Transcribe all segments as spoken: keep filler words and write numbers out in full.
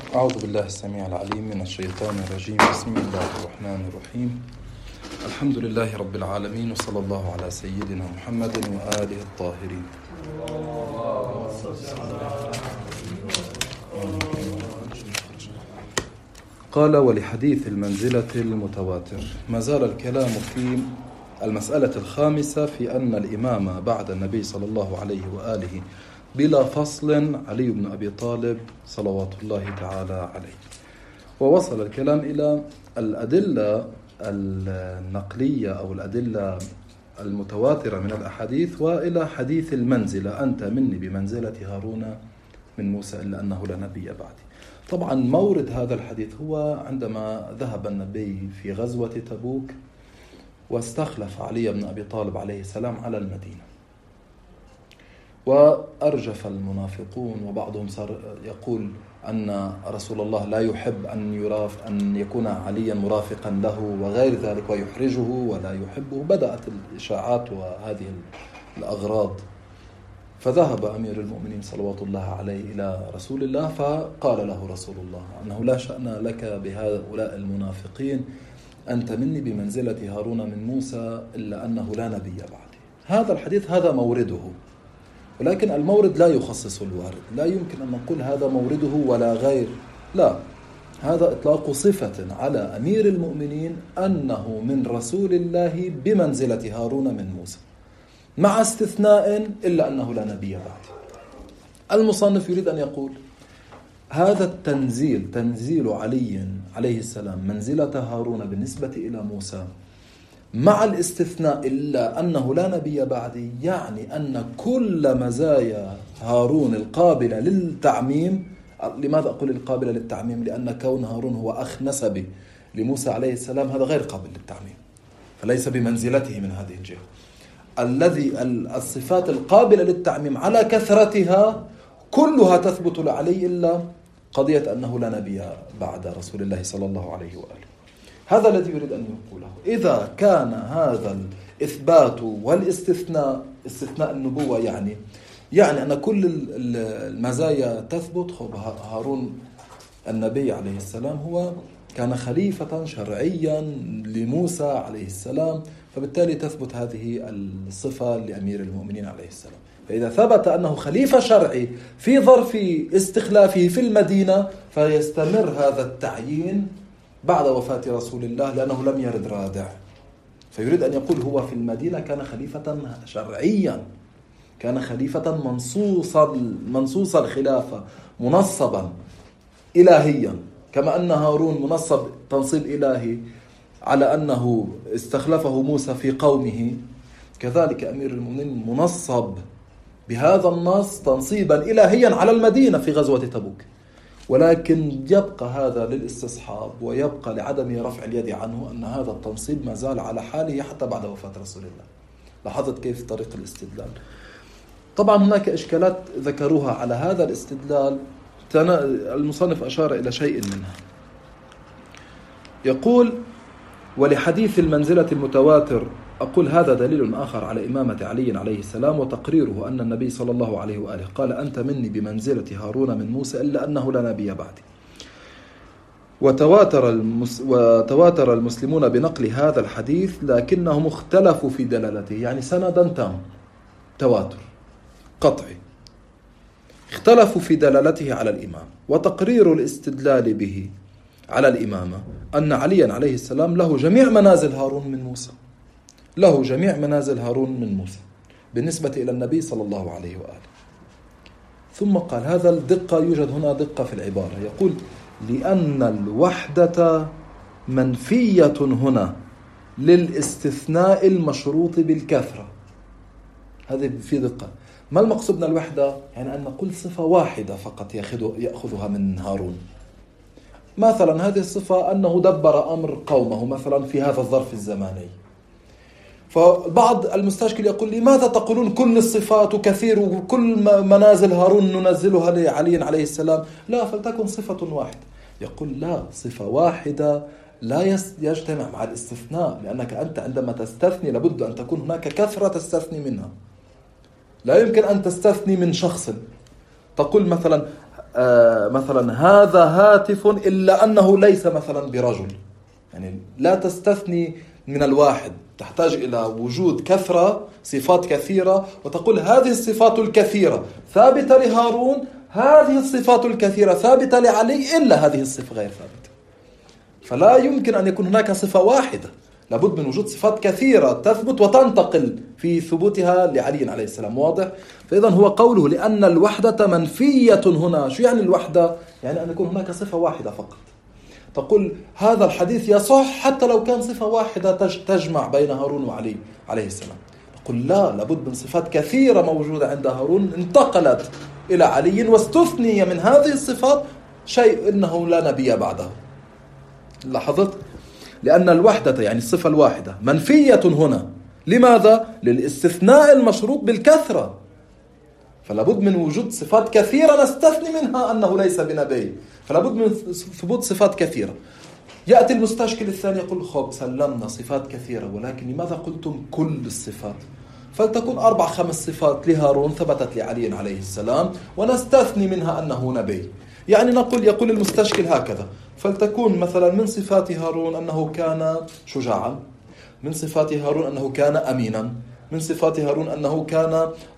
أعوذ بالله السميع العليم من الشيطان الرجيم. بسم الله الرحمن الرحيم. الحمد لله رب العالمين، وصلى الله على سيدنا محمد وآله الطاهرين. قال: ولحديث المنزلة المتواتر. ما زال الكلام في المسألة الخامسة في أن الإمام بعد النبي صلى الله عليه وآله بلا فصل علي بن أبي طالب صلوات الله تعالى عليه. ووصل الكلام إلى الأدلة النقلية أو الأدلة المتواترة من الأحاديث، وإلى حديث المنزلة: أنت مني بمنزلة هارون من موسى إلا أنه لا نبي بعدي. طبعا مورد هذا الحديث هو عندما ذهب النبي في غزوة تبوك واستخلف علي بن أبي طالب عليه السلام على المدينة، وأرجف المنافقون، وبعضهم صار يقول أن رسول الله لا يحب أن يراف أن يكون عليا مرافقا له وغير ذلك، ويحرجه ولا يحبه. بدأت الإشاعات وهذه الأغراض. فذهب أمير المؤمنين صلوات الله عليه إلى رسول الله، فقال له رسول الله أنه لا شأن لك بهؤلاء المنافقين، أنت مني بمنزلة هارون من موسى إلا أنه لا نبي بعدي. هذا الحديث هذا مورده، ولكن المورد لا يخصص الوارد. لا يمكن أن نقول هذا مورده ولا غير، لا، هذا إطلاق صفة على أمير المؤمنين أنه من رسول الله بمنزلة هارون من موسى، مع استثناء إلا أنه لا نبي بعد. المصنف يريد أن يقول هذا التنزيل، تنزيل علي عليه السلام منزلة هارون بالنسبة إلى موسى، مع الاستثناء إلا أنه لا نبي بعدي، يعني أن كل مزايا هارون القابلة للتعميم. لماذا أقول القابلة للتعميم؟ لأن كون هارون هو أخ نسبي لموسى عليه السلام هذا غير قابل للتعميم، فليس بمنزلته من هذه الجهة. الذي الصفات القابلة للتعميم على كثرتها كلها تثبت لعلي إلا قضية أنه لا نبي بعد رسول الله صلى الله عليه وآله. هذا الذي يريد أن يقوله. إذا كان هذا الإثبات والاستثناء، استثناء النبوة، يعني يعني أن كل المزايا تثبت، هارون النبي عليه السلام هو كان خليفة شرعيا لموسى عليه السلام، فبالتالي تثبت هذه الصفة لأمير المؤمنين عليه السلام. فإذا ثبت أنه خليفة شرعي في ظرف استخلافه في المدينة، فيستمر هذا التعيين بعد وفاة رسول الله، لأنه لم يرد رادع. فيريد أن يقول هو في المدينة كان خليفة شرعيا، كان خليفة منصوصا منصوص الخلافة، منصبا إلهيا، كما أن هارون منصب تنصيب إلهي على أنه استخلفه موسى في قومه، كذلك أمير المؤمنين منصب بهذا النص تنصيبا إلهيا على المدينة في غزوة تبوك. ولكن يبقى هذا للاستصحاب، ويبقى لعدم رفع اليد عنه أن هذا التنصيب ما زال على حاله حتى بعد وفاة رسول الله. لاحظت كيف طريق الاستدلال؟ طبعا هناك إشكالات ذكروها على هذا الاستدلال، المصنف أشار إلى شيء منها. يقول: ولحديث المنزلة المتواتر. أقول هذا دليل آخر على إمامة علي عليه السلام وتقريره أن النبي صلى الله عليه وآله قال: أنت مني بمنزلة هارون من موسى إلا أنه لا نبي بعدي. وتواتر, المس... وتواتر المسلمون بنقل هذا الحديث، لكنهم اختلفوا في دلالته، يعني سندا تام، تواتر قطعي، اختلفوا في دلالته على الإمام. وتقرير الاستدلال به على الإمامة أن عليا عليه السلام له جميع منازل هارون من موسى، له جميع منازل هارون من موسى بالنسبة إلى النبي صلى الله عليه وآله. ثم قال هذا الدقة، يوجد هنا دقة في العبارة. يقول: لأن الوحدة منفية هنا للاستثناء المشروط بالكثرة. هذه في دقة. ما المقصود من الوحدة؟ يعني أن نقول صفة واحدة فقط يأخذها من هارون. مثلا هذه الصفة أنه دبر أمر قومه مثلا في هذا الظرف الزماني. فبعض المستشكل يقول لي: ماذا تقولون كل الصفات كثير وكل منازل هارون ننزلها لعلي عليه السلام؟ لا، فلتكن صفة واحدة. يقول: لا، صفة واحدة لا يجتمع مع الاستثناء، لأنك أنت عندما تستثني لابد أن تكون هناك كثرة تستثني منها. لا يمكن أن تستثني من شخص، تقول مثلا آه مثلا هذا هاتف إلا أنه ليس مثلا برجل، يعني لا تستثني من الواحد، تحتاج إلى وجود كثرة صفات كثيرة وتقول هذه الصفات الكثيرة ثابتة لهارون، هذه الصفات الكثيرة ثابتة لعلي، إلا هذه الصفة غير ثابتة. فلا يمكن أن يكون هناك صفة واحدة، لابد من وجود صفات كثيرة تثبت وتنتقل في ثبوتها لعلي عليه السلام. واضح؟ فإذا هو قوله لأن الوحدة منفية هنا. شو يعني الوحدة؟ يعني أن يكون هناك صفة واحدة فقط. تقول هذا الحديث يصح حتى لو كان صفة واحدة تجمع بين هارون وعلي عليه السلام. نقول لا، لابد من صفات كثيرة موجودة عند هارون انتقلت إلى علي واستثني من هذه الصفات شيء إنه لا نبي بعده. لاحظت؟ لأن الوحدة يعني الصفة الواحدة منفية هنا. لماذا؟ للاستثناء المشروط بالكثرة. فلابد من وجود صفات كثيرة نستثني منها أنه ليس بنبي، فلابد من ثبوت صفات كثيرة. يأتي المستشكل الثاني يقول خب سلمنا صفات كثيرة، ولكن لماذا قلتم كل الصفات؟ فلتكن أربع خمس صفات لهارون ثبتت لعلي عليه السلام ونستثني منها أنه نبي. يعني نقول يقول المستشكل هكذا، فلتكون مثلا من صفات هارون أنه كان شجاعا، من صفات هارون أنه كان أمينا، من صفات هارون أنه كان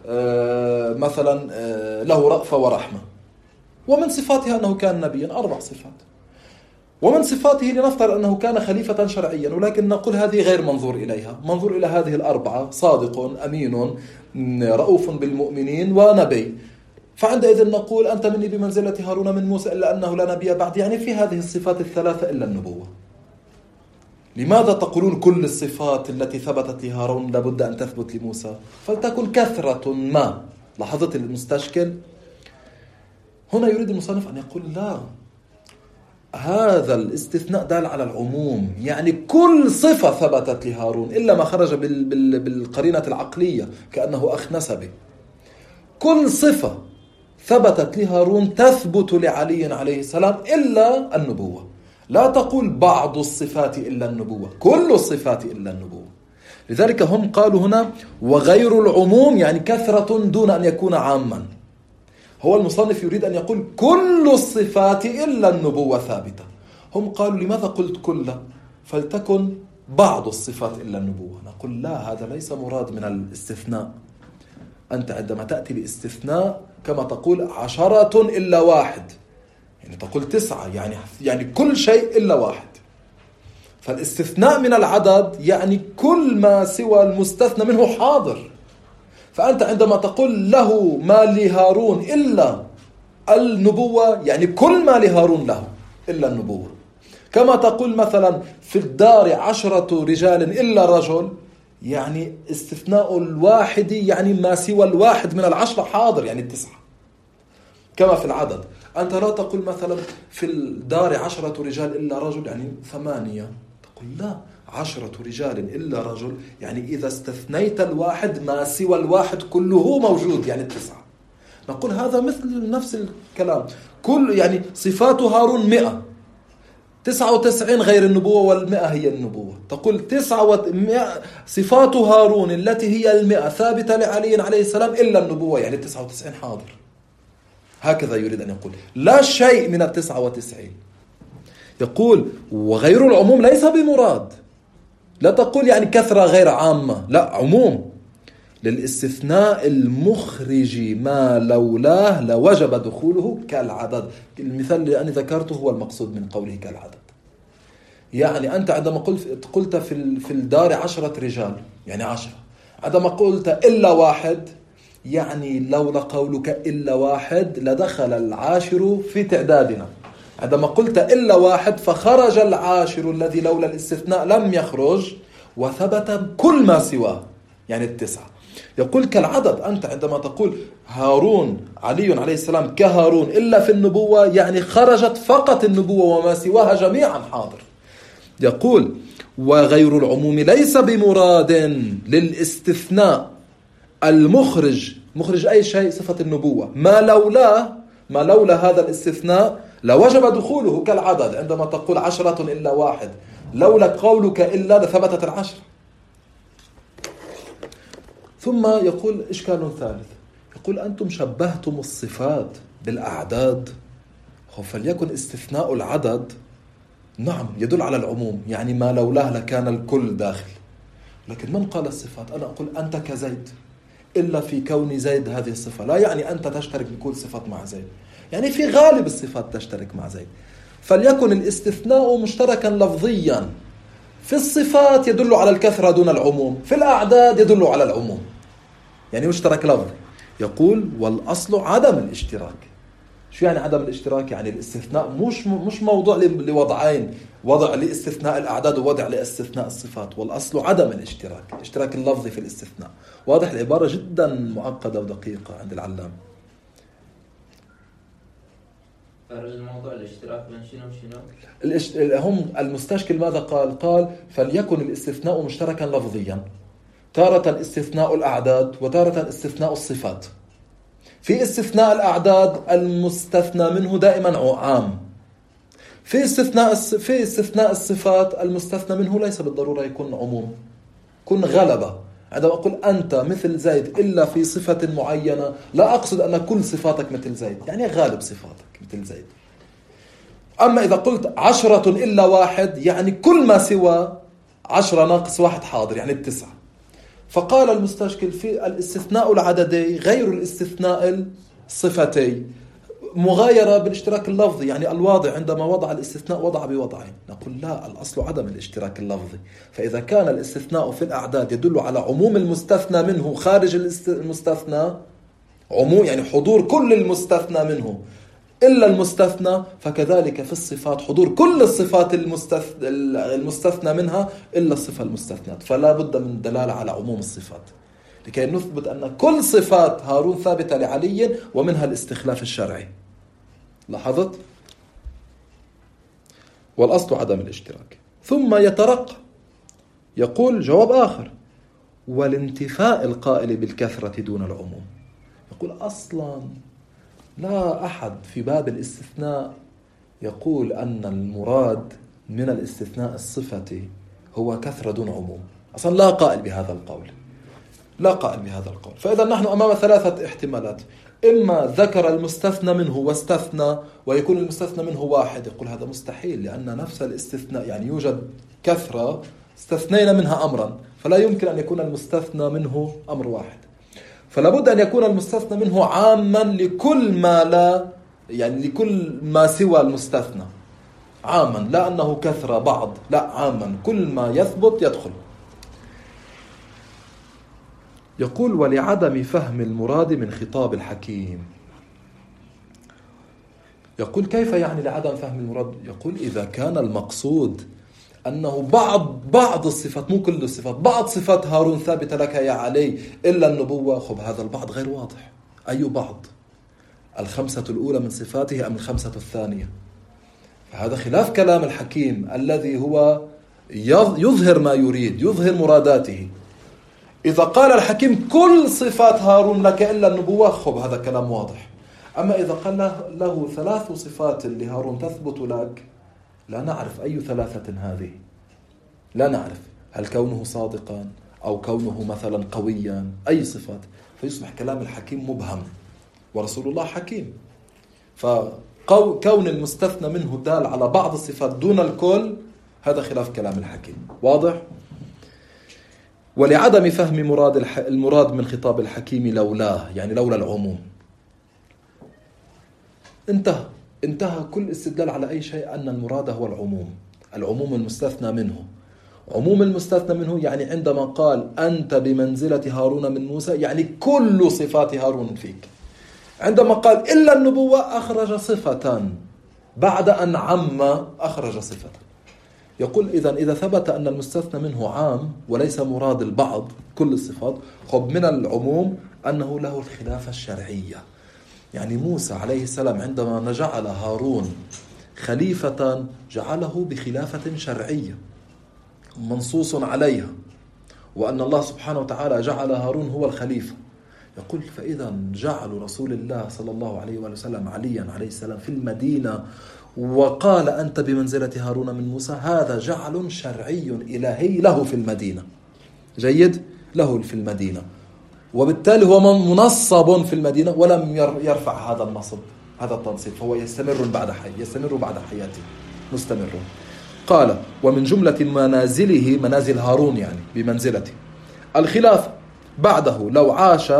مثلا له رأفة ورحمة، ومن صفاتها أنه كان نبيا. أربع صفات. ومن صفاته لنفترض أنه كان خليفة شرعيا، ولكن نقول هذه غير منظور إليها، منظور إلى هذه الأربعة: صادق، أمين، رؤوف بالمؤمنين، ونبي. فعندئذ نقول أنت مني بمنزلة هارون من موسى إلا أنه لا نبي بعد، يعني في هذه الصفات الثلاثة إلا النبوة. لماذا تقولون كل الصفات التي ثبتت لهارون لابد أن تثبت لموسى؟ فلتكن كثرة ما. لاحظت المستشكل؟ هنا يريد المصنف أن يقول لا، هذا الاستثناء دال على العموم، يعني كل صفة ثبتت لهارون إلا ما خرج بالقرينة العقلية كأنه أخ نسبي. كل صفة ثبتت لهارون تثبت لعلي عليه السلام إلا النبوة. لا تقول بعض الصفات إلا النبوة، كل الصفات إلا النبوة. لذلك هم قالوا هنا وغير العموم، يعني كثرة دون أن يكون عاما. هو المصنف يريد أن يقول كل الصفات إلا النبوة ثابتة. هم قالوا لماذا قلت كل؟ فلتكن بعض الصفات إلا النبوة. نقول لا، هذا ليس مراد من الاستثناء. أنت عندما تأتي باستثناء كما تقول عشرة إلا واحد، يعني تقول تسعة، يعني يعني كل شيء إلا واحد. فالاستثناء من العدد يعني كل ما سوى المستثنى منه حاضر. فأنت عندما تقول له ما لهارون إلا النبوة، يعني كل ما لهارون له إلا النبوة. كما تقول مثلا في الدار عشرة رجال إلا رجل، يعني استثناء الواحد يعني ما سوى الواحد من العشرة حاضر، يعني التسعة. كما في العدد، أنت لا تقول مثلا في الدار عشرة رجال إلا رجل يعني ثمانية، تقول لا، عشرة رجال إلا رجل يعني إذا استثنيت الواحد ما سوى الواحد كله موجود، يعني التسعة. نقول هذا مثل نفس الكلام. كل يعني صفات هارون مئة، تسعة وتسعين غير النبوة والمئة هي النبوة. تقول تسعة ومئة صفات هارون التي هي المئة ثابتة لعلي عليه السلام إلا النبوة، يعني تسعة وتسعين حاضر. هكذا يريد أن يقول لا شيء من التسعة وتسعين. يقول وغير العموم ليس بمراد. لا تقول يعني كثرة غير عامة، لا، عموم للاستثناء المخرج ما لولاه لوجب دخوله كالعدد. المثال اللي أنا ذكرته هو المقصود من قوله كالعدد. يعني أنت عندما قلت قلت في في الدار عشرة رجال يعني عشرة، عندما قلت إلا واحد يعني لولا قولك إلا واحد لدخل العاشر في تعدادنا. عندما قلت إلا واحد فخرج العاشر الذي لولا الاستثناء لم يخرج، وثبت كل ما سواه يعني التسعة. يقول كالعدد. أنت عندما تقول هارون علي عليه السلام كهارون إلا في النبوة يعني خرجت فقط النبوة وما سواها جميعا حاضر. يقول وغير العموم ليس بمراد للاستثناء المخرج، مخرج أي شيء صفة النبوة، ما لولا ما لولا هذا الاستثناء لوجب دخوله كالعدد. عندما تقول عشرة إلا واحد لولا قولك إلا لثبتت العشر. ثم يقول إشكال ثالث، يقول أنتم شبهتم الصفات بالأعداد. فليكن استثناء العدد نعم يدل على العموم، يعني ما لولاه لكان الكل داخل. لكن من قال الصفات؟ أنا أقول أنت كزيد إلا في كون زيد هذه الصفة، لا يعني أنت تشترك بكل صفات مع زيد، يعني في غالب الصفات تشترك مع زيد. فليكن الاستثناء مشتركا لفظيا، في الصفات يدل على الكثرة دون العموم، في الأعداد يدل على العموم، يعني مشترك لفظي. يقول والأصل عدم الاشتراك. شو يعني عدم الاشتراك؟ يعني الاستثناء مش مش موضوع لوضعين، وضع لاستثناء الأعداد ووضع لاستثناء الصفات. والأصل عدم الاشتراك، اشتراك اللفظي في الاستثناء. واضح؟ العبارة جدا معقدة ودقيقة عند العلام. خارج الموضوع الاشتراك بين شنو وشنو؟ الاشت... هم المستشكل ماذا قال؟ قال فليكن الاستثناء مشتركا لفظيا، تارة استثناء الأعداد وتارة استثناء الصفات. في استثناء الأعداد المستثنى منه دائما عام، في استثناء في استثناء الصفات المستثنى منه ليس بالضرورة يكون عموم، كن غلبة. عندما أقول أنت مثل زيد إلا في صفة معينة، لا أقصد أن كل صفاتك مثل زيد، يعني غالب صفاتك مثل زيد. أما إذا قلت عشرة إلا واحد، يعني كل ما سوى عشرة ناقص واحد حاضر، يعني التسعة. فقال المستشكل في الاستثناء العددي غير الاستثناء الصفتي، مغايرة بالاشتراك اللفظي، يعني الواضع عندما وضع الاستثناء وضع بوضعين. نقول لا، الأصل عدم الاشتراك اللفظي. فإذا كان الاستثناء في الأعداد يدل على عموم المستثنى منه خارج المستثنى، عموم يعني حضور كل المستثنى منه إلا المستثنى، فكذلك في الصفات حضور كل الصفات المستثنى منها إلا الصفة المستثنات. فلا بد من دلالة على عموم الصفات لكي نثبت أن كل صفات هارون ثابتة لعلي، ومنها الاستخلاف الشرعي. لاحظت؟ والأصل عدم الاشتراك. ثم يترقى يقول جواب آخر: والانتفاء القائل بالكثرة دون العموم. يقول أصلا لا أحد في باب الاستثناء يقول أن المراد من الاستثناء الصفتي هو كثرة دون عموم، أصلا لا قائل بهذا القول، لا قائل بهذا القول. فإذا نحن أمام ثلاثة احتمالات: إما ذكر المستثنى منه واستثنى ويكون المستثنى منه واحد، يقول هذا مستحيل لأن نفس الاستثناء يعني يوجد كثرة استثنينا منها أمرا، فلا يمكن أن يكون المستثنى منه أمر واحد. فلا بد أن يكون المستثنى منه عاما لكل ما لا يعني لكل ما سوى المستثنى، عاما، لا أنه كثرة بعض، لا، عاما كل ما يثبت يدخل. يقول ولعدم فهم المراد من خطاب الحكيم. يقول كيف يعني لعدم فهم المراد؟ يقول إذا كان المقصود أنه بعض بعض الصفات، مو كل الصفات، بعض صفات هارون ثابتة لك يا علي إلا النبوة، خب هذا البعض غير واضح. أي بعض؟ الخمسة الأولى من صفاته أم الخمسة الثانية؟ فهذا خلاف كلام الحكيم الذي هو يظهر ما يريد، يظهر مراداته. إذا قال الحكيم كل صفات هارون لك إلا النبوة، خب هذا كلام واضح. أما إذا قال له ثلاث صفات لهارون تثبت لك، لا نعرف أي ثلاثة هذه، لا نعرف هل كونه صادقا أو كونه مثلا قويا، أي صفات، فيصبح كلام الحكيم مبهم، ورسول الله حكيم. فكون المستثنى منه دال على بعض الصفات دون الكل، هذا خلاف كلام الحكيم. واضح؟ ولعدم فهم مراد الح... المراد من خطاب الحكيم لولاه، يعني لولا العموم، انتهى انتهى كل استدلال على أي شيء أن المراد هو العموم، العموم المستثنى منه. عموم المستثنى منه يعني عندما قال أنت بمنزلة هارون من موسى، يعني كل صفات هارون فيك. عندما قال إلا النبوة، أخرج صفة، بعد أن عم أخرج صفة. يقول إذن إذا ثبت أن المستثنى منه عام وليس مراد البعض كل الصفات، خب من العموم أنه له الخلافة الشرعية. يعني موسى عليه السلام عندما جعل هارون خليفة جعله بخلافة شرعية منصوص عليها، وأن الله سبحانه وتعالى جعل هارون هو الخليفة. يقول فإذا جعل رسول الله صلى الله عليه وسلم عليا عليه السلام في المدينة وقال أنت بمنزلة هارون من موسى، هذا جعل شرعي إلهي له في المدينة، جيد، له في المدينة، وبالتالي هو منصب في المدينة ولم يرفع هذا النصب، هذا التنصيب، فهو يستمر بعد حي يستمر بعد حياته مستمر. قال: ومن جملة منازله منازل هارون يعني بمنزلته الخلافة بعده لو عاش،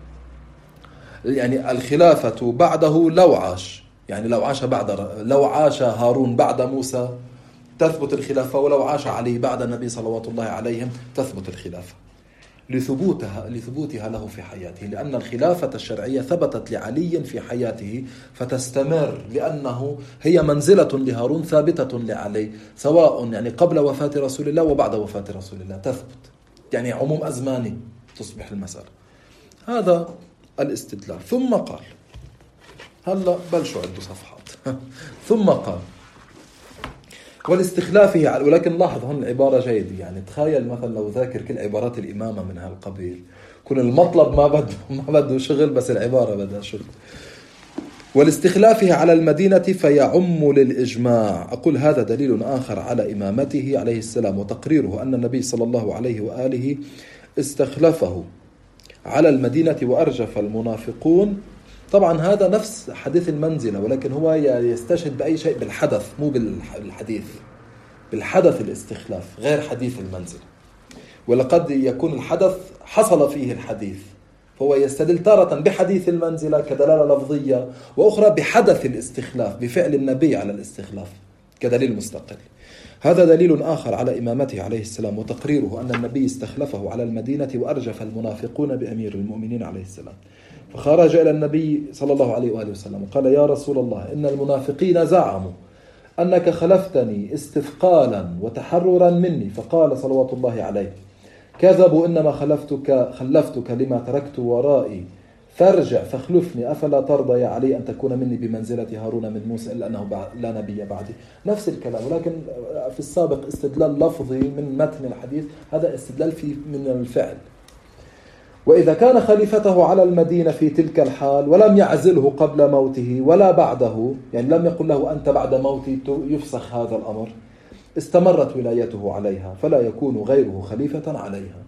يعني الخلافة بعده لو عاش، يعني لو عاش بعد لو عاش هارون بعد موسى تثبت الخلافة، ولو عاش علي بعد النبي صلوات الله عليهم تثبت الخلافة لثبوتها لثبوتها له في حياته، لأن الخلافة الشرعية ثبتت لعلي في حياته فتستمر، لأنه هي منزلة لهارون ثابتة لعلي، سواء يعني قبل وفاة رسول الله وبعد وفاة رسول الله تثبت، يعني عموم أزماني تصبح المسألة. هذا الاستدلال. ثم قال، هلا بلشوا عنده صفحات ثم قال: والاستخلافه، ولكن لاحظ هون العبارة جيدة، يعني تخيل مثلا لو ذاكر كل عبارات الإمامة من هالقبيل، كون المطلب ما بده ما بده شغل، بس العبارة بدها شغل. والاستخلافه على المدينة فيعم للإجماع. أقول هذا دليل آخر على إمامته عليه السلام وتقريره أن النبي صلى الله عليه وآله استخلفه على المدينة وأرجف المنافقون. طبعا هذا نفس حديث المنزلة، ولكن هو يستشهد بأي شيء بالحدث مو بالحديث، بالحدث الاستخلاف غير حديث المنزلة. ولقد يكون الحدث حصل فيه الحديث، فهو يستدل تارة بحديث المنزلة كدلالة لفظية، وأخرى بحدث الاستخلاف بفعل النبي على الاستخلاف كدليل مستقل. هذا دليل آخر على إمامته عليه السلام وتقريره أن النبي استخلفه على المدينة وأرجف المنافقون بأمير المؤمنين عليه السلام. فخرج إلى النبي صلى الله عليه وآله وسلم وقال: يا رسول الله، إن المنافقين زعموا أنك خلفتني استثقالا وتحررا مني. فقال صلوات الله عليه: كذبوا، إنما خلفتك خلفتك لما تركت ورائي، فارجع فاخلفني، أفلا ترضى يا علي أن تكون مني بمنزلة هارون من موسى إلا أنه لا نبي بعدي. نفس الكلام، ولكن في السابق استدلال لفظي من متن الحديث، هذا استدلال في من الفعل. وإذا كان خليفته على المدينة في تلك الحال ولم يعزله قبل موته ولا بعده، يعني لم يقل له أنت بعد موتي يفسخ هذا الأمر، استمرت ولايته عليها فلا يكون غيره خليفة عليها.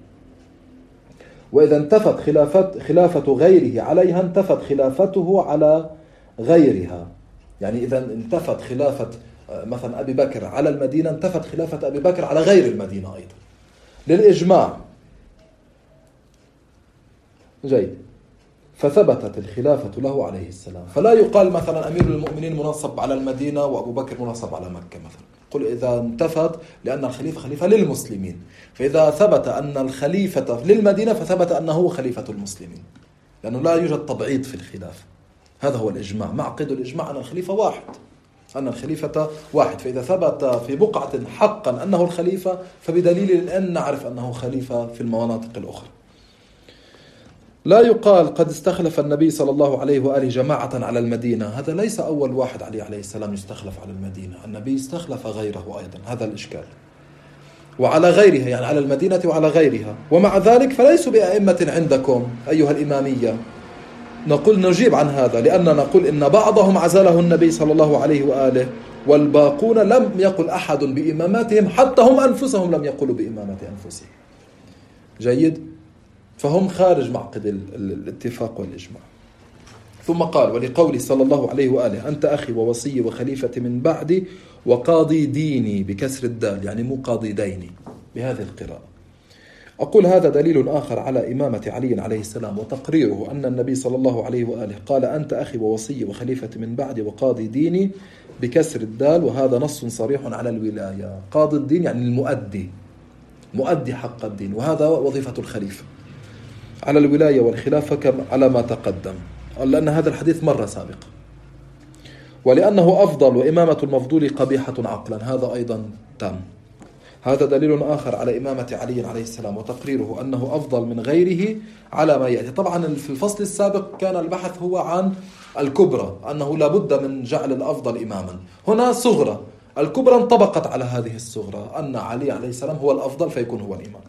وإذا انتفت خلافة, خلافة غيره عليها انتفت خلافته على غيرها. يعني إذا انتفت خلافة مثلا أبي بكر على المدينة انتفت خلافة أبي بكر على غير المدينة أيضا للإجماع. جيد. فثبتت الخلافة له عليه السلام، فلا يقال مثلا أمير المؤمنين منصب على المدينة وأبو بكر منصب على مكة مثلا. قل إذا انتفت، لأن الخليفة خليفة للمسلمين، فإذا ثبت أن الخليفة للمدينة فثبت أنه خليفة المسلمين، لأنه لا يوجد تبعيض في الخلافة. هذا هو الإجماع، معقد الإجماع أن الخليفة واحد، أن الخليفة واحد. فإذا ثبت في بقعة حقا أنه الخليفة، فبدليل أن نعرف أنه خليفة في المناطق الأخرى. لا يقال قد استخلف النبي صلى الله عليه وآله جماعة على المدينة، هذا ليس أول واحد علي عليه السلام يستخلف على المدينة، النبي استخلف غيره أيضا، هذا الإشكال. وعلى غيرها يعني على المدينة وعلى غيرها. ومع ذلك فليسوا بأئمة عندكم أيها الإمامية. نقول نجيب عن هذا، لأننا نقول إن بعضهم عزله النبي صلى الله عليه وآله، والباقون لم يقل أحد بإماماتهم، حتى هم أنفسهم لم يقولوا بإمامة أنفسهم. جيد. فهم خارج معقد الاتفاق والإجماع. ثم قال: ولقول صلى الله عليه وآله: أنت أخي ووصي وخليفة من بعدي وقاضي ديني، بكسر الدال يعني مو قاضي ديني، بهذه القراءة. أقول هذا دليل آخر على إمامة علي عليه السلام وتقريره أن النبي صلى الله عليه وآله قال: أنت أخي ووصي وخليفة من بعدي وقاضي ديني، بكسر الدال، وهذا نص صريح على الولاية. قاضي الدين يعني المؤدي، مؤدي حق الدين، وهذا وظيفة الخليفة على الولاية والخلافة على ما تقدم، لأن هذا الحديث مرة سابقة. ولأنه أفضل، وإمامة المفضول قبيحة عقلا، هذا أيضا تام. هذا دليل آخر على إمامة علي عليه السلام وتقريره أنه أفضل من غيره على ما يأتي. طبعا في الفصل السابق كان البحث هو عن الكبرى، أنه لابد من جعل الأفضل إماما. هنا صغرى، الكبرى انطبقت على هذه الصغرى، أن علي عليه السلام هو الأفضل فيكون هو الإمام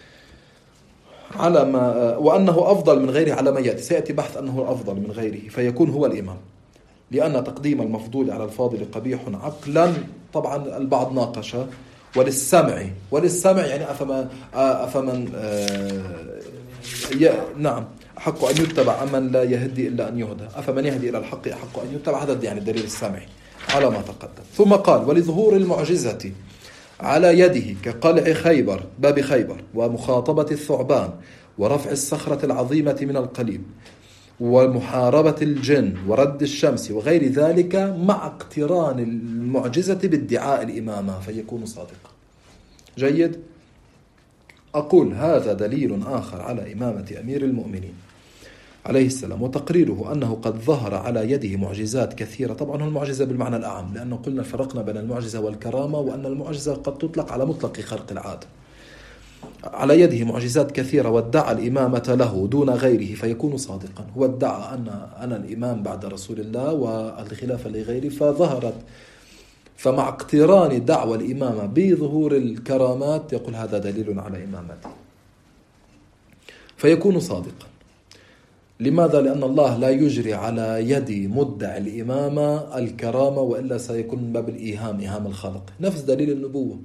على ما، وأنه أفضل من غيره على ما يأتي. سيأتي بحث أنه الأفضل من غيره فيكون هو الإمام، لأن تقديم المفضول على الفاضل قبيح عقلا. طبعا البعض ناقش وللسمع، وللسمع يعني أفمن, أفمن نعم أحق أن يتبع أمن لا يهدي إلا أن يهدى أفمن يهدي إلى الحق أحق أن يتبع. هذا يعني الدليل السمعي على ما تقدم. ثم قال ولظهور المعجزة على يده كقلع خيبر باب خيبر ومخاطبة الثعبان ورفع الصخرة العظيمة من القليب ومحاربة الجن ورد الشمس وغير ذلك مع اقتران المعجزة بادعاء الإمامة فيكون صادقا. جيد. أقول هذا دليل آخر على إمامة أمير المؤمنين عليه السلام وتقريره أنه قد ظهر على يده معجزات كثيرة. طبعا هو المعجزة بالمعنى الأعم لأنه قلنا فرقنا بين المعجزة والكرامة وأن المعجزة قد تطلق على مطلق خرق العادة. على يده معجزات كثيرة وادعى الإمامة له دون غيره فيكون صادقا. هو ادعى أن أنا الإمام بعد رسول الله والخلافة لغيري فظهرت، فمع اقتران دعوى الإمامة بظهور الكرامات يقول هذا دليل على إمامته فيكون صادقا. لماذا؟ لأن الله لا يجري على يد مدعي الإمامة الكرامة وإلا سيكون من باب الإيهام إيهام الخلق، نفس دليل النبوة.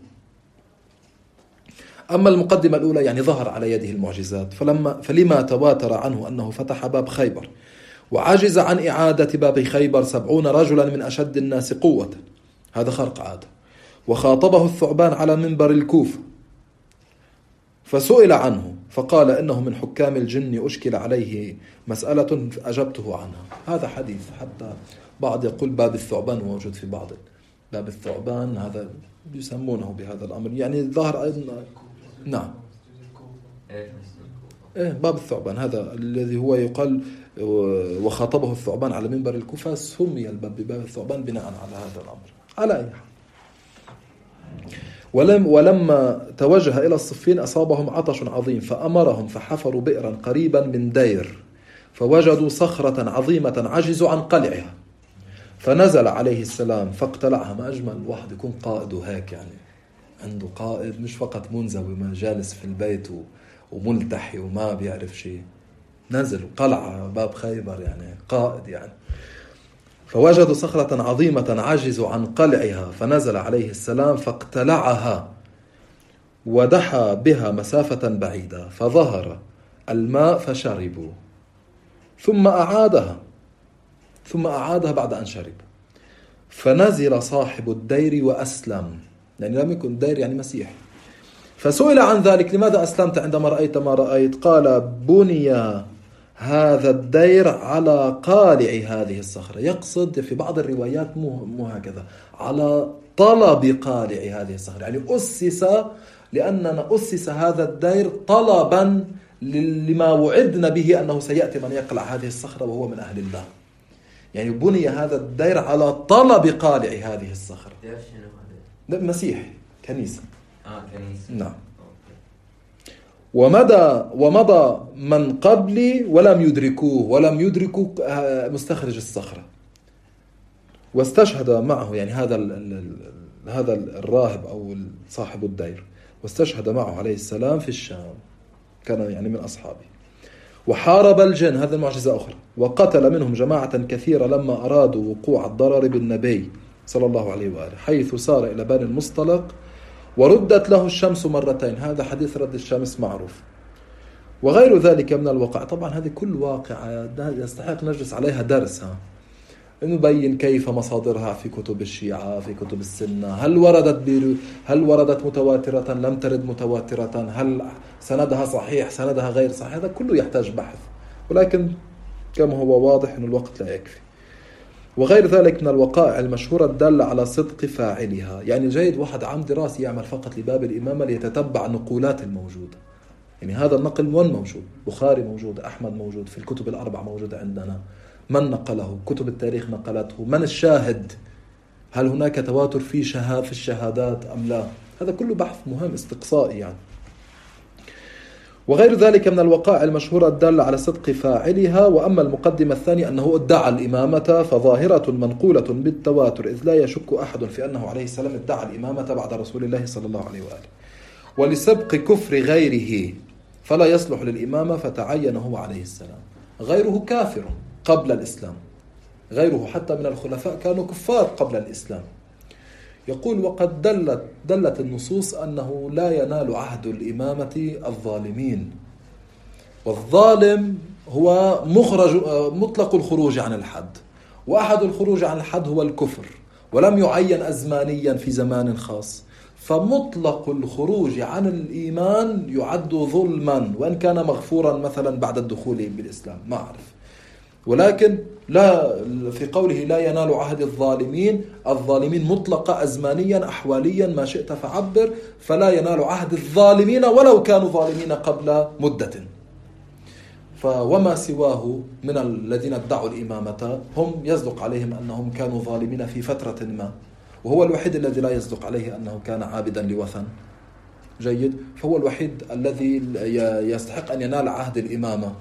أما المقدمة الأولى يعني ظهر على يده المعجزات فلما فلما تواتر عنه أنه فتح باب خيبر وعجز عن إعادة باب خيبر سبعون رجلا من أشد الناس قوة، هذا خرق عادة، وخاطبه الثعبان على منبر الكوفة فسئل عنه فقال إنه من حكام الجن أشكل عليه مسألة أجبته عنها. هذا حديث، حتى بعض يقول باب الثعبان موجود في بعض باب الثعبان، هذا يسمونه بهذا الأمر يعني ظهر أيضا. نعم إيه باب الثعبان هذا الذي هو يقال وخاطبه الثعبان على منبر الكوفة سمي الباب بباب الثعبان بناء على هذا الأمر. على أي حال ولم ولما توجه إلى الصفين أصابهم عطش عظيم فأمرهم فحفروا بئرا قريبا من دير فوجدوا صخرة عظيمة عجزوا عن قلعها فنزل عليه السلام فاقتلعها. ما أجمل واحد يكون قائد هيك، يعني عنده قائد مش فقط منزوي ما جالس في البيت وملتحي وما بيعرف شيء، نزل قلعة باب خيبر يعني قائد يعني. فوجدوا صخرة عظيمة عجزوا عن قلعها فنزل عليه السلام فاقتلعها ودحى بها مسافة بعيدة فظهر الماء فشربوا ثم أعادها ثم أعادها بعد أن شرب فنزل صاحب الدير وأسلم، يعني لم يكن دير يعني مسيح. فسئل عن ذلك لماذا أسلمت عندما رأيت ما رأيت؟ قال بني هذا الدير على قالع هذه الصخرة. يقصد في بعض الروايات مو, مو هكذا، على طلب قالع هذه الصخرة، يعني أسس لأننا أسس هذا الدير طلبا لما وعدنا به أنه سيأتي من يقلع هذه الصخرة وهو من أهل الله. يعني بني هذا الدير على طلب قالع هذه الصخرة. مسيح كنيسة. آه كنيسة. نعم. ومدى ومضى من قبلي ولم يدركوه ولم يدركوا مستخرج الصخرة واستشهد معه، يعني هذا هذا الراهب أو صاحب الدير واستشهد معه عليه السلام في الشام، كان يعني من أصحابه. وحارب الجن، هذا المعجزة أخرى، وقتل منهم جماعة كثيرة لما أرادوا وقوع الضرر بالنبي صلى الله عليه وآله، حيث سار إلى بني المصطلق وردت له الشمس مرتين. هذا حديث رد الشمس معروف. وغير ذلك من الوقع. طبعا هذه كل واقعة يستحق نجلس عليها درس، ها نبين كيف مصادرها في كتب الشيعة في كتب السنة، هل وردت بيرو هل وردت متواترة لم ترد متواترة، هل سندها صحيح سندها غير صحيح، هذا كله يحتاج بحث، ولكن كما هو واضح أن الوقت لا يكفي. وغير ذلك من الوقائع المشهورة الدالة على صدق فاعلها. يعني جيد واحد عام دراسي يعمل فقط لباب الإمامة ليتتبع النقولات الموجودة، يعني هذا النقل وين موجود؟ بخاري موجود، أحمد موجود، في الكتب الأربع موجودة عندنا، من نقله؟ كتب التاريخ نقلته، من الشاهد؟ هل هناك تواتر في شهادة في الشهادات أم لا؟ هذا كله بحث مهم استقصائي يعني. وغير ذلك من الوقائع المشهورة الدالة على صدق فاعلها. وأما المقدمة الثانية أنه ادعى الإمامة فظاهرة منقولة بالتواتر، إذ لا يشك أحد في أنه عليه السلام ادعى الإمامة بعد رسول الله صلى الله عليه وآله. ولسبق كفر غيره فلا يصلح للإمامة فتعين هو عليه السلام. غيره كافر قبل الإسلام، غيره حتى من الخلفاء كانوا كفار قبل الإسلام. يقول وقد دلت دلت النصوص أنه لا ينال عهد الإمامة الظالمين، والظالم هو مخرج مطلق الخروج عن الحد، وأحد الخروج عن الحد هو الكفر، ولم يعين أزمانيا في زمان خاص. فمطلق الخروج عن الإيمان يعد ظلما، وإن كان مغفورا مثلا بعد الدخول بالإسلام، ما أعرف. ولكن لا، في قوله لا ينال عهد الظالمين، الظالمين مطلقة أزمانيا أحواليا ما شئت فعبر، فلا ينال عهد الظالمين ولو كانوا ظالمين قبل مدة. فوما سواه من الذين ادعوا الإمامة هم يصدق عليهم أنهم كانوا ظالمين في فترة ما، وهو الوحيد الذي لا يصدق عليه أنه كان عابدا لوثن. جيد، فهو الوحيد الذي يستحق أن ينال عهد الإمامة.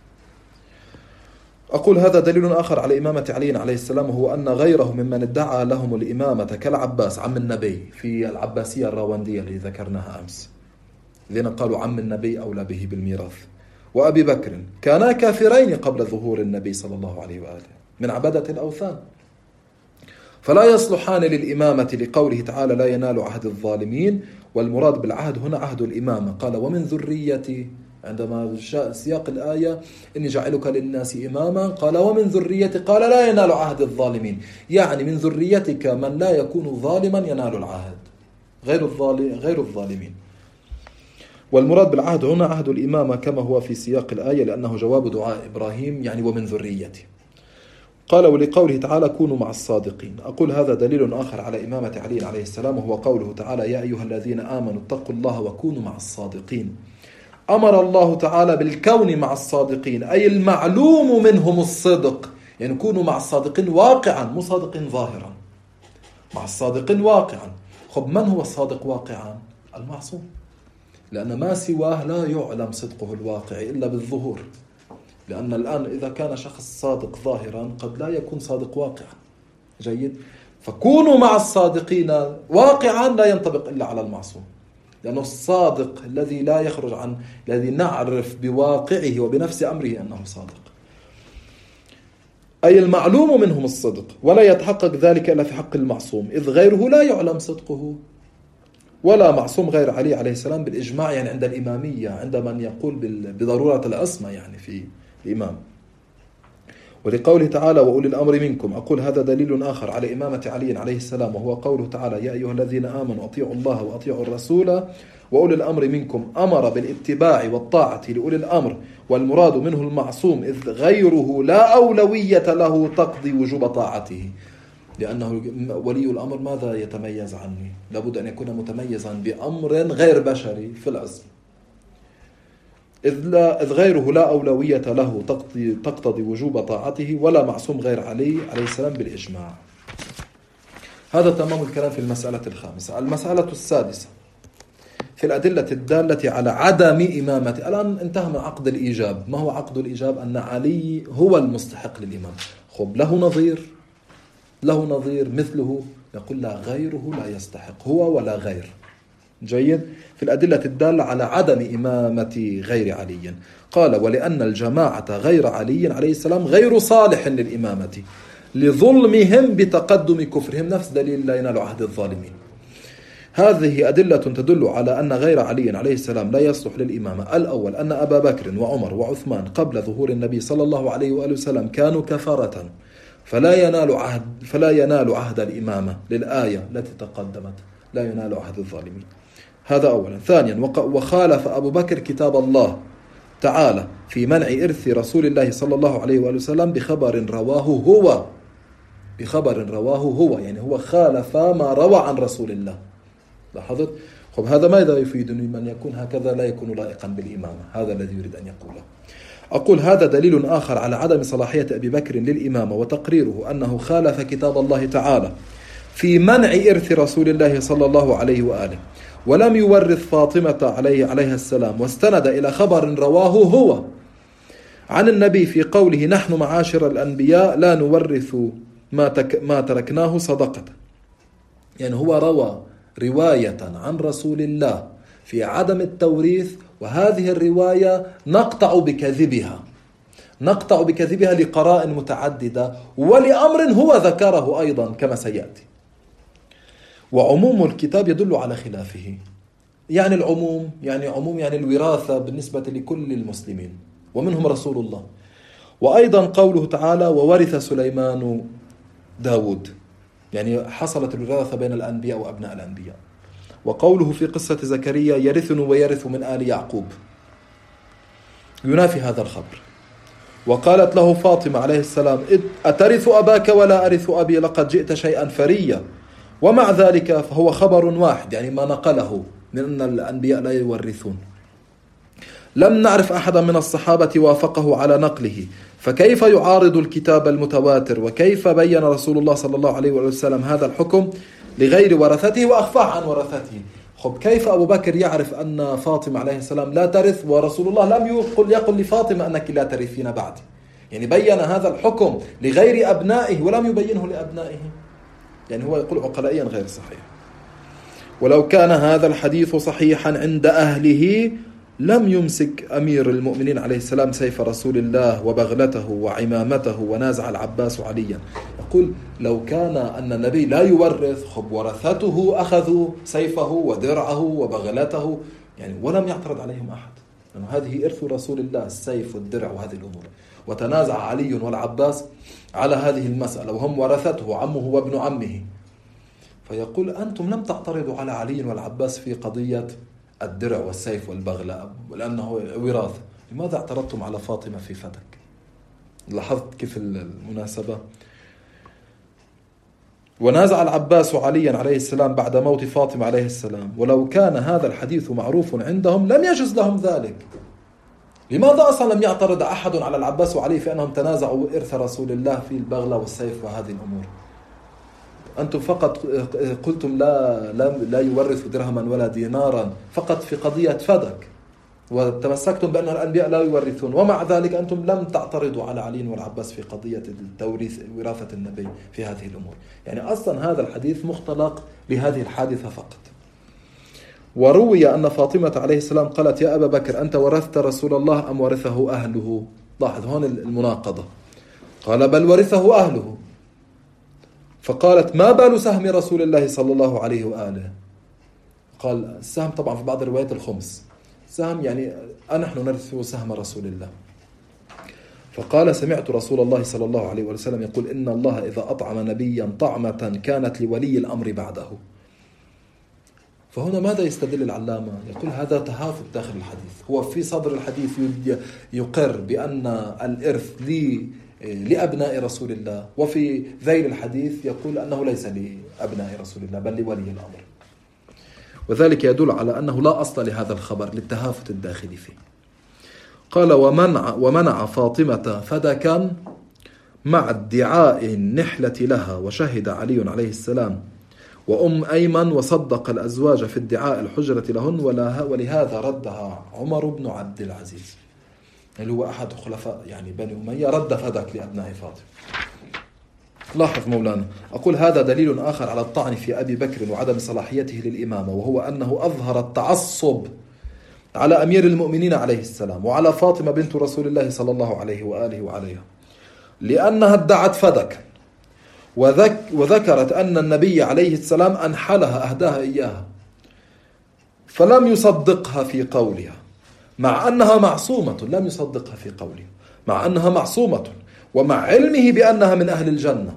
أقول هذا دليل آخر على إمامة علي عليه السلام، وهو أن غيره ممن ادعى لهم الإمامة كالعباس عم النبي في العباسية الراوندية اللي ذكرناها أمس، الذين قالوا عم النبي أولى به بالميراث، وأبي بكر، كانا كافرين قبل ظهور النبي صلى الله عليه وآله من عبادة الأوثان، فلا يصلحان للإمامة لقوله تعالى لا ينال عهد الظالمين. والمراد بالعهد هنا عهد الإمامة. قال ومن ذريتي، عندما جاء سياق الآية إني جعلك للناس إماما، قال ومن ذريتي، قال لا ينال عهد الظالمين، يعني من ذريتك من لا يكون ظالما ينال العهد، غير الظالم غير الظالمين. والمراد بالعهد هنا عهد الإمامة كما هو في سياق الآية، لأنه جواب دعاء إبراهيم، يعني ومن ذريتي. قال ولقوله تعالى كونوا مع الصادقين. أقول هذا دليل آخر على إمامة علي عليه السلام، وهو قوله تعالى يا أيها الذين آمنوا اتقوا الله وكونوا مع الصادقين. أمر الله تعالى بالكون مع الصادقين، أي المعلوم منهم الصدق، يعني كونوا مع الصادقين واقعا، مو صادق ظاهرا، مع الصادقين واقعا. خب من هو الصادق واقعا؟ المعصوم، لأن ما سواه لا يعلم صدقه الواقع إلا بالظهور. لأن الآن إذا كان شخص صادق ظاهرا قد لا يكون صادق واقعا. جيد، فكونوا مع الصادقين واقعا لا ينطبق إلا على المعصوم، لأنه الصادق الذي لا يخرج عن، الذي نعرف بواقعه وبنفس أمره أنه صادق، أي المعلوم منهم الصدق، ولا يتحقق ذلك إلا في حق المعصوم، إذ غيره لا يعلم صدقه. ولا معصوم غير علي عليه السلام بالإجماع، يعني عند الإمامية، عند من يقول بضرورة العصمة يعني في الإمام. ولقوله تعالى وأولي الأمر منكم، أقول هذا دليل آخر على إمامة علي عليه السلام، وهو قوله تعالى يا أيها الذين آمنوا أطيعوا الله وأطيعوا الرسول وأولي الأمر منكم. أمر بالاتباع والطاعة لأولي الأمر، والمراد منه المعصوم، إذ غيره لا أولوية له تقضي وجوب طاعته، لأنه ولي الأمر ماذا يتميز عنه؟ لابد أن يكون متميزا بأمر غير بشري في الأصل، إذ, لا إذ غيره لا أولوية له تقضي, تقتضي وجوب طاعته، ولا معصوم غير علي عليه السلام بالإجماع. هذا تمام الكلام في المسألة الخامسة. المسألة السادسة في الأدلة الدالة على عدم إمامة. الآن انتهى من عقد الإيجاب. ما هو عقد الإيجاب؟ أن علي هو المستحق للإمام. خب له نظير؟ له نظير مثله؟ نقول لا، غيره لا يستحق، هو ولا غير. جيد. في الأدلة الدالة على عدم إمامة غير علي قال ولأن الجماعة غير علي عليه السلام غير صالح للإمامة لظلمهم بتقدم كفرهم، نفس دليل لا ينال عهد الظالمين. هذه أدلة تدل على أن غير علي عليه السلام لا يصلح للإمامة. الأول أن أبا بكر وعمر وعثمان قبل ظهور النبي صلى الله عليه وآله وسلم كانوا كفرة، فلا ينال عهد فلا ينال عهد الإمامة للآية التي تقدمت لا ينال عهد الظالمين. هذا أولا. ثانيا وخالف أبو بكر كتاب الله تعالى في منع إرث رسول الله صلى الله عليه وآله وسلم بخبر رواه هو بخبر رواه هو يعني هو خالف ما روى عن رسول الله. لاحظت؟ خب هذا ماذا يفيدني؟ من يكون هكذا لا يكون لائقا بالإمامة. هذا الذي يريد أن يقوله. أقول هذا دليل آخر على عدم صلاحية أبي بكر للإمامة، وتقريره أنه خالف كتاب الله تعالى في منع إرث رسول الله صلى الله عليه وآله، ولم يورث فاطمة عليه عليها السلام، واستند إلى خبر رواه هو عن النبي في قوله نحن معاشر الأنبياء لا نورث ما, تك ما تركناه صدقة. يعني هو روى رواية عن رسول الله في عدم التوريث، وهذه الرواية نقطع بكذبها نقطع بكذبها لقراء متعددة ولأمر هو ذكره أيضا كما سيأتي. وعموم الكتاب يدل على خلافه. يعني العموم يعني عموم يعني الوراثة بالنسبة لكل المسلمين، ومنهم رسول الله. وأيضا قوله تعالى وورث سليمان داود، يعني حصلت الوراثة بين الأنبياء وأبناء الأنبياء. وقوله في قصة زكريا يرثن ويرث من آل يعقوب ينافي هذا الخبر. وقالت له فاطمة عليه السلام أترث أباك ولا أرث أبي لقد جئت شيئا فريا. ومع ذلك فهو خبر واحد، يعني ما نقله من أن الأنبياء لا يورثون. لم نعرف أحدا من الصحابة وافقه على نقله، فكيف يعارض الكتاب المتواتر؟ وكيف بين رسول الله صلى الله عليه وسلم هذا الحكم لغير ورثته وأخفاه عن ورثته؟ خب كيف أبو بكر يعرف أن فاطمة عليه السلام لا ترث ورسول الله لم يقل يقل لفاطمة أنك لا ترثين بعد؟ يعني بين هذا الحكم لغير أبنائه ولم يبينه لأبنائه، يعني هو يقول عقلائيا غير صحيح. ولو كان هذا الحديث صحيحا عند أهله لم يمسك أمير المؤمنين عليه السلام سيف رسول الله وبغلته وعمامته ونازع العباس عليا. يقول لو كان أن النبي لا يورث خب ورثته أخذوا سيفه ودرعه وبغلته، يعني ولم يعترض عليهم أحد، لأن يعني هذه إرث رسول الله السيف والدرع وهذه الأمور. وتنازع علي والعباس على هذه المسألة وهم ورثته عمه وابن عمه. فيقول أنتم لم تعترضوا على علي والعباس في قضية الدرع والسيف والبغلة لأنه وراثة، لماذا اعترضتم على فاطمة في فتك؟ لاحظت كيف المناسبة؟ ونازع العباس عليا عليه السلام بعد موت فاطمة عليه السلام، ولو كان هذا الحديث معروف عندهم لم يجوز لهم ذلك. لماذا أصلا لم يعترض أحد على العباس وعلي في أنهم تنازعوا إرث رسول الله في البغلة والسيف وهذه الأمور؟ أنتم فقط قلتم لا لا لا يورث درهما ولا دينارا فقط في قضية فدك، وتمسكتم بأن الأنبياء لا يورثون، ومع ذلك أنتم لم تعترضوا على علي والعباس في قضية التوريث وراثة النبي في هذه الأمور. يعني أصلا هذا الحديث مختلق لهذه الحادثة فقط. وروي أن فاطمة عليه السلام قالت يا أبا بكر أنت ورثت رسول الله أم ورثه أهله؟ لاحظ هون المناقضة، قال بل ورثه أهله. فقالت ما بال سهم رسول الله صلى الله عليه وآله؟ قال السهم طبعا في بعض الروايات الخمس، سهم يعني نحن نرث سهم رسول الله. فقال سمعت رسول الله صلى الله عليه وسلم يقول إن الله إذا أطعم نبيا طعمة كانت لولي الأمر بعده. فهنا ماذا يستدل العلامة؟ يقول هذا تهافت داخل الحديث. هو في صدر الحديث يقر بأن الإرث لي لأبناء رسول الله، وفي ذيل الحديث يقول أنه ليس لأبناء رسول الله بل لولي الأمر، وذلك يدل على أنه لا أصل لهذا الخبر للتهافت الداخلي فيه. قال ومنع, ومنع فاطمة فدكا مع ادعاء النحلة لها، وشهد علي عليه السلام وأم أيمن وصدق الأزواج في ادعاء الحجرة لهن، ولهذا ردها عمر بن عبد العزيز اللي هو أحد خلفاء يعني بني أمية، رد فدك لأبناء فاطمة. لاحظ مولانا، أقول هذا دليل آخر على الطعن في أبي بكر وعدم صلاحيته للإمامة، وهو أنه أظهر التعصب على أمير المؤمنين عليه السلام وعلى فاطمة بنت رسول الله صلى الله عليه وآله وعليها، لأنها ادعت فدك وذك وذكرت أن النبي عليه السلام أنحلها أهداها إياها، فلم يصدقها في قولها مع أنها معصومة، لم يصدقها في قولها مع أنها معصومة ومع علمه بأنها من أهل الجنة.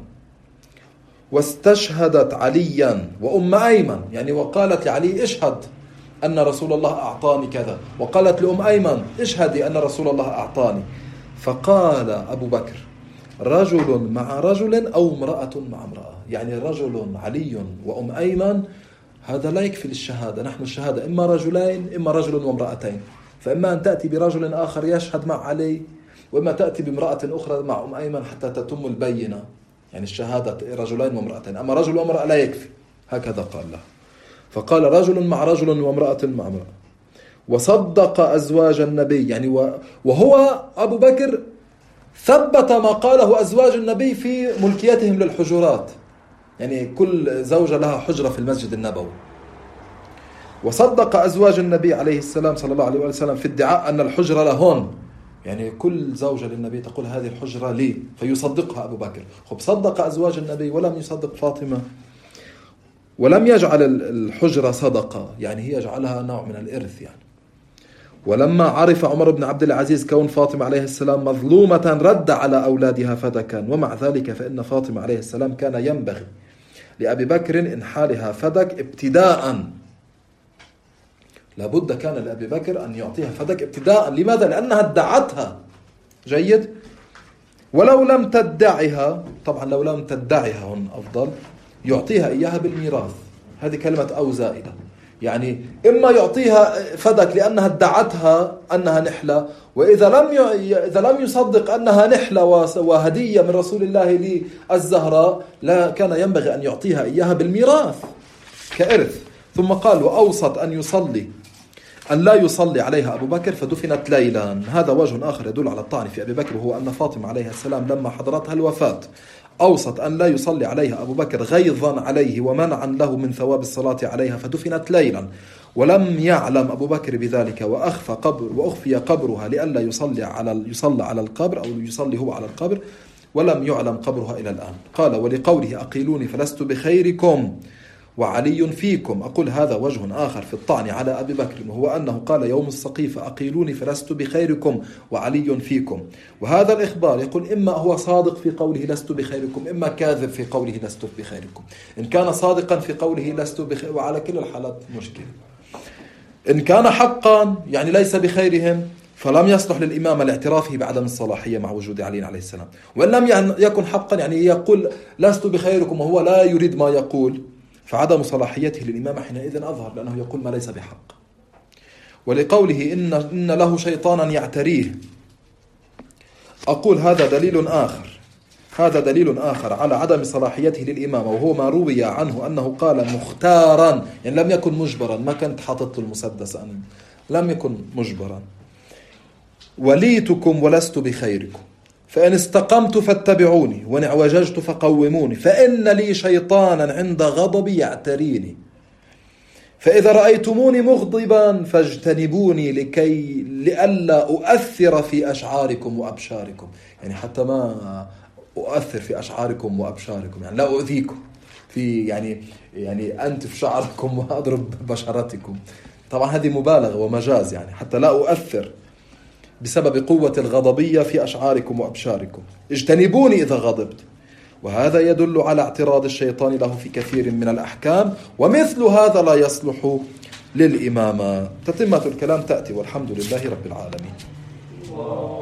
واستشهدت عليا وأم أيمن، يعني وقالت لعلي اشهد أن رسول الله أعطاني كذا، وقالت لأم أيمن اشهدي أن رسول الله أعطاني. فقال أبو بكر رجل مع رجل أو امرأة مع امرأة، يعني رجل علي وأم أيمن هذا لا يكفي للشهادة. نحن الشهادة إما رجلين إما رجل وامرأتين، فإما أن تأتي برجل آخر يشهد مع علي، وإما تأتي بامرأة أخرى مع أم أيمن حتى تتم البينة، يعني الشهادة رجلين وامرأتين، أما رجل وامرأة لا يكفي. هكذا قال له. فقال رجل مع رجل وامرأة مع امرأة، وصدق أزواج النبي، يعني وهو أبو بكر ثبت ما قاله أزواج النبي في ملكيتهم للحجرات، يعني كل زوجة لها حجرة في المسجد النبوي. وصدق أزواج النبي عليه السلام صلى الله عليه وسلم في ادعاء أن الحجرة لهن، يعني كل زوجة للنبي تقول هذه الحجرة لي، فيصدقها أبو بكر. خب صدق أزواج النبي ولم يصدق فاطمة، ولم يجعل الحجرة صدقة، يعني هي يجعلها نوع من الإرث يعني. ولما عرف عمر بن عبد العزيز كون فاطمة عليه السلام مظلومة رد على أولادها فدكا، ومع ذلك فإن فاطمة عليه السلام كان ينبغي لأبي بكر إنحالها فدك ابتداء. لابد كان لأبي بكر أن يعطيها فدك ابتداء. لماذا؟ لأنها ادعتها. جيد. ولو لم تدعها، طبعا لو لم تدعها هن أفضل، يعطيها إياها بالميراث. هذه كلمة أو زائدة، يعني إما يعطيها فدك لأنها ادعتها أنها نحلة، وإذا لم إذا لم يصدق أنها نحلة وهدية من رسول الله للزهراء، لا كان ينبغي أن يعطيها إياها بالميراث كإرث. ثم قال وأوصت أن يصلي أن لا يصلي عليها أبو بكر فدفنت ليلا. هذا وجه آخر يدل على الطعن في أبي بكر، وهو أن فاطمة عليه السلام لما حضرتها الوفاة أوصت أن لا يصلي عليها أبو بكر غيظا عليه ومنعا له من ثواب الصلاة عليها فدفنت ليلا، ولم يعلم أبو بكر بذلك وأخفى قبر وأخفي قبرها لئلا يصلي على يصلى على القبر أو يصلي هو على القبر، ولم يعلم قبرها إلى الآن. قال ولقوله أقيلوني فلست بخيركم وعلي فيكم. أقول هذا وجه آخر في الطعن على أبي بكر، وهو أنه قال يوم السقيفة أقيلوني فلست بخيركم وعلي فيكم. وهذا الإخبار يقول إما هو صادق في قوله لست بخيركم، إما كاذب في قوله لست بخيركم. إن كان صادقا في قوله لست بخير، وعلى كل الحالات مشكلة. إن كان حقا يعني ليس بخيرهم، فلم يصلح للإمام لاعترافه بعدم الصلاحية مع وجود علي عليه السلام. وإن لم يكن حقا يعني يقول لست بخيركم وهو لا يريد ما يقول، فعدم صلاحيته للإمام حينئذ أظهر، لأنه يقول ما ليس بحق. ولقوله إن, إن له شيطانا يعتريه، أقول هذا دليل آخر هذا دليل آخر على عدم صلاحيته للإمام، وهو ما روي عنه أنه قال مختارا، يعني لم يكن مجبرا، ما كانت حاطط المسدس أن لم يكن مجبرا. وليتكم ولست بخيركم، فإن استقمت فاتبعوني وإن اعوججت فقوموني، فإن لي شيطانا عند غضبي يعتريني، فإذا رأيتموني مغضبا فاجتنبوني لكي لئلا أؤثر في أشعاركم وأبشاركم، يعني حتى ما أؤثر في أشعاركم وأبشاركم، يعني لا أؤذيكم في يعني يعني أنتف شعركم وأضرب بشرتكم. طبعا هذه مبالغة ومجاز، يعني حتى لا أؤثر بسبب قوة الغضبية في أشعاركم وأبشاركم. اجتنبوني إذا غضبت. وهذا يدل على اعتراض الشيطان له في كثير من الأحكام، ومثل هذا لا يصلح للإمامة. تتمة الكلام تأتي، والحمد لله رب العالمين.